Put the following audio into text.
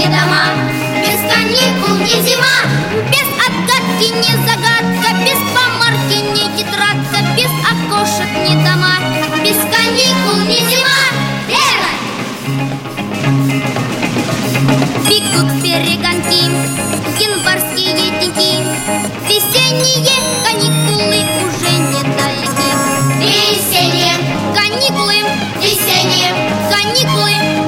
не дома. Без каникул не зима. Без отгадки не загадка, без помарки не тетрадка, без окошек не дома. Без каникул не зима. Верно! Бегут перегонки, январские дни, весенние каникулы уже недалеки. Весенние, Каникулы, весенние, каникулы,